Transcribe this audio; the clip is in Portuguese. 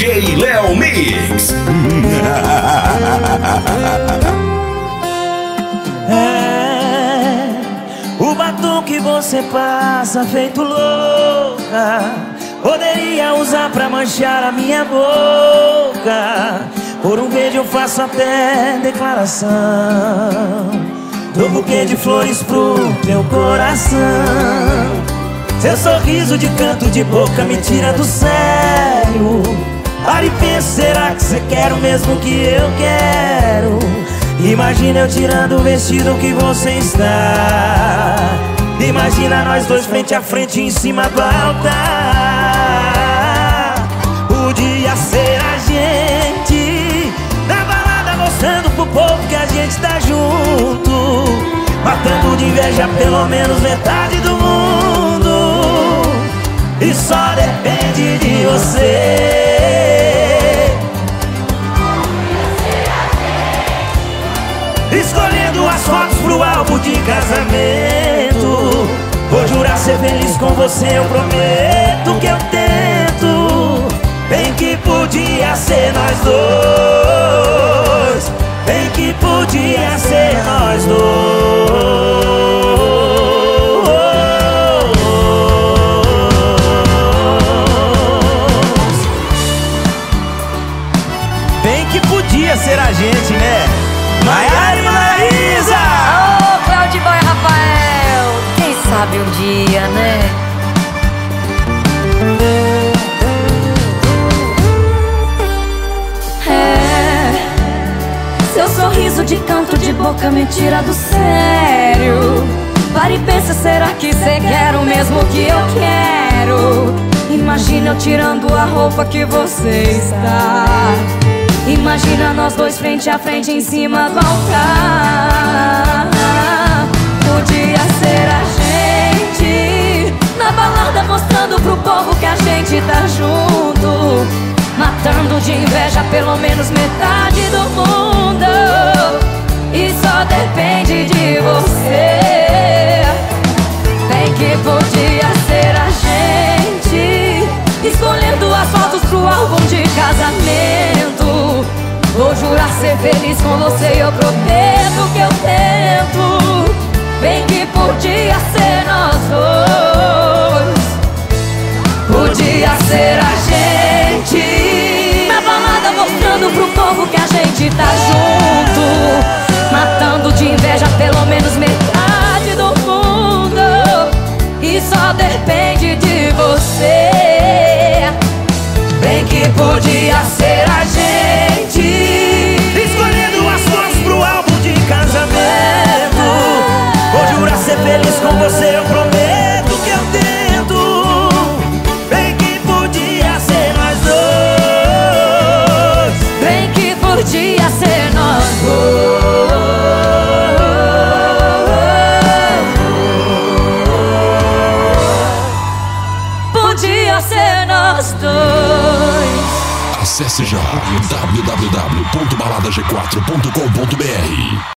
DJ Léo Mix. O batom que você passa feito louca, poderia usar pra manchar a minha boca. Por um beijo eu faço até declaração, dou buquê de flores pro teu coração. Seu sorriso de canto de boca me tira do sério. Para e pensa, será que você quer o mesmo que eu quero? Imagina eu tirando o vestido que você está. Imagina nós dois frente a frente em cima do altar. Podia ser a gente na balada, mostrando pro povo que a gente tá junto, matando de inveja pelo menos metade do mundo. E só depende de você. Escolhendo as fotos pro álbum de casamento. Vou jurar ser feliz com você, eu prometo que eu tento. Bem que podia ser nós dois, bem que podia ser nós dois. Bem que podia ser a gente, né? Maiara e Maraísa! Ô, Claudio Boy Rafael, quem sabe um dia, né? Seu sorriso de canto de boca me tira do sério. Para e pensa, será que cê quer o mesmo que eu quero? Imagina eu tirando a roupa que você está. Imagina nós dois frente a frente em cima do altar. Podia ser a gente na balada, mostrando pro povo que a gente tá junto, matando de inveja pelo menos metade do mundo. E só depende de você. Bem que podia ser a gente escolhendo as fotos pro álbum de casamento. Vou jurar ser feliz com você, eu prometo que eu tento. Bem que podia ser nós dois, podia ser a gente na balada, mostrando pro povo que a gente tá junto, matando de inveja pelo menos metade do mundo. E só depende de você. Bem que podia ser a gente escolhendo as fotos pro álbum de casamento. Vou jurar ser feliz com você, eu prometo que eu tento. Bem que podia ser nós dois, bem que podia ser nós dois. Podia ser nós dois. Acesse já www.baladag4.com.br.